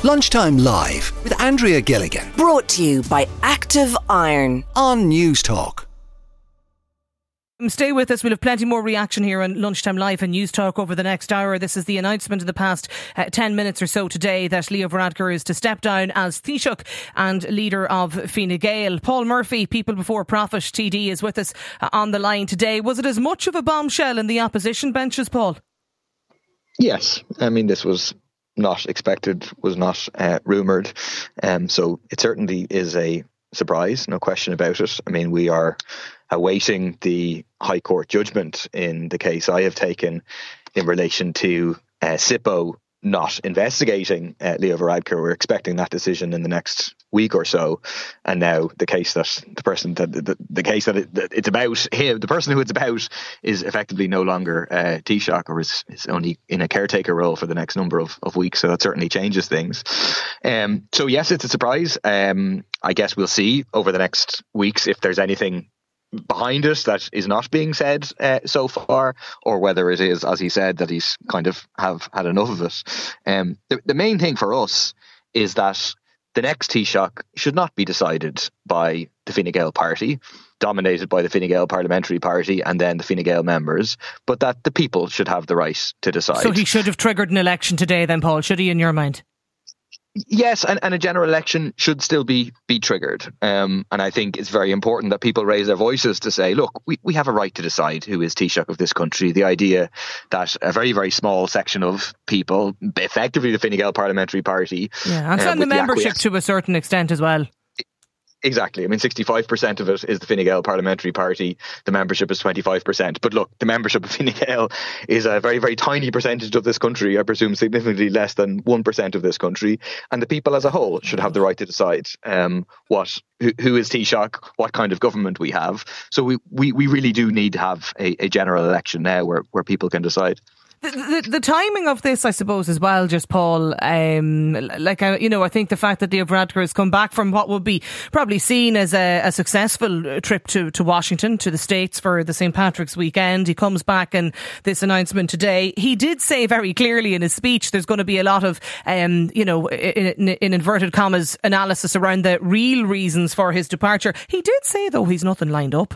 Lunchtime Live with Andrea Gilligan. Brought to you by Active Iron On News Talk. Stay with us. We'll have plenty more reaction here on Lunchtime Live and News Talk over the next hour. This is the announcement in the past 10 minutes or so today that Leo Varadkar is to step down as Taoiseach and leader of Fine Gael. Paul Murphy, People Before Profit TD, is with us on the line today. Was it as much of a bombshell in the opposition benches, Paul? Yes. I mean, this was not expected, was not rumoured. So it certainly is a surprise, no question about it. I mean, we are awaiting the High Court judgment in the case I have taken in relation to SIPO not investigating Leo Varadkar. We're expecting that decision in the next week or so, and now the case that the case that it's about him, the person who it's about, is effectively no longer Taoiseach, or is only in a caretaker role for the next number of weeks. So that certainly changes things. So yes, it's a surprise. I guess we'll see over the next weeks if there's anything behind it that is not being said so far, or whether it is, as he said, that he's kind of have had enough of it. The main thing for us is that the next Taoiseach should not be decided by the Fine Gael party, dominated by the Fine Gael parliamentary party and then the Fine Gael members, but that the people should have the right to decide. So he should have triggered an election today then, Paul, should he, in your mind? Yes, and a general election should still be triggered. And I think it's very important that people raise their voices to say, look, we have a right to decide who is Taoiseach of this country. The idea that a very, very small section of people, effectively the Fine Gael parliamentary party... Yeah, and the membership to a certain extent as well. Exactly. I mean, 65% of it is the Fine Gael parliamentary party. The membership is 25%. But look, the membership of Fine Gael is a very, very tiny percentage of this country. I presume significantly less than 1% of this country. And the people as a whole should have the right to decide who is Taoiseach, what kind of government we have. So we really do need to have a general election now where people can decide. The timing of this, I suppose, as well, just Paul, I think the fact that Leo Varadkar has come back from what would be probably seen as a successful trip to Washington, to the States for the St. Patrick's weekend. He comes back, and this announcement today, he did say very clearly in his speech there's going to be a lot of, in inverted commas, analysis around the real reasons for his departure. He did say, though, he's nothing lined up.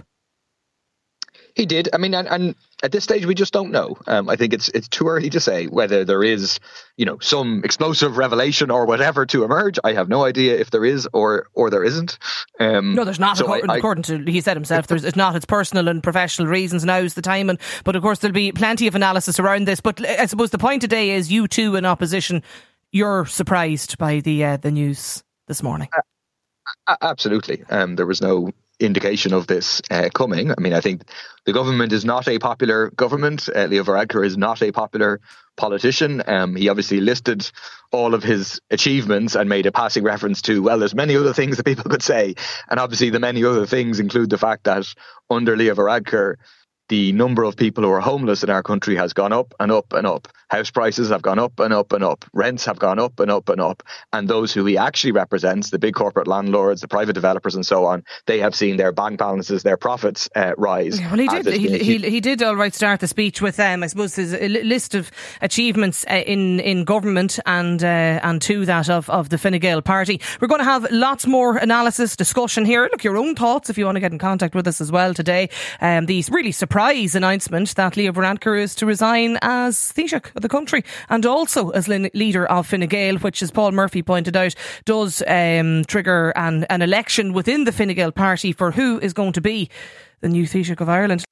He did. I mean, and at this stage, we just don't know. I think it's too early to say whether there is, some explosive revelation or whatever to emerge. I have no idea if there is or there isn't. No, there's not. So according to, he said himself, it's not. It's personal and professional reasons. Now's the time. But of course, there'll be plenty of analysis around this. But I suppose the point today is you two in opposition, you're surprised by the news this morning. Absolutely. There was no indication of this coming. I mean, I think the government is not a popular government. Leo Varadkar is not a popular politician. He obviously listed all of his achievements and made a passing reference to, well, there's many other things that people could say. And obviously the many other things include the fact that under Leo Varadkar, the number of people who are homeless in our country has gone up and up and up. House prices have gone up and up and up. Rents have gone up and up and up. And those who he actually represents, the big corporate landlords, the private developers and so on, they have seen their bank balances, their profits rise. Well, he did all right start the speech with, I suppose, his list of achievements in government and to that of the Fine Gael party. We're going to have lots more analysis, discussion here. Look, your own thoughts if you want to get in contact with us as well today. The really surprise announcement that Leo Varadkar is to resign as Taoiseach of the country and also as leader of Fine Gael, which, as Paul Murphy pointed out, does trigger an election within the Fine Gael party for who is going to be the new Taoiseach of Ireland.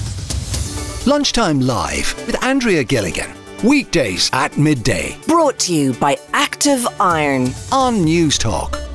Lunchtime Live with Andrea Gilligan. Weekdays at midday. Brought to you by Active Iron On News Talk.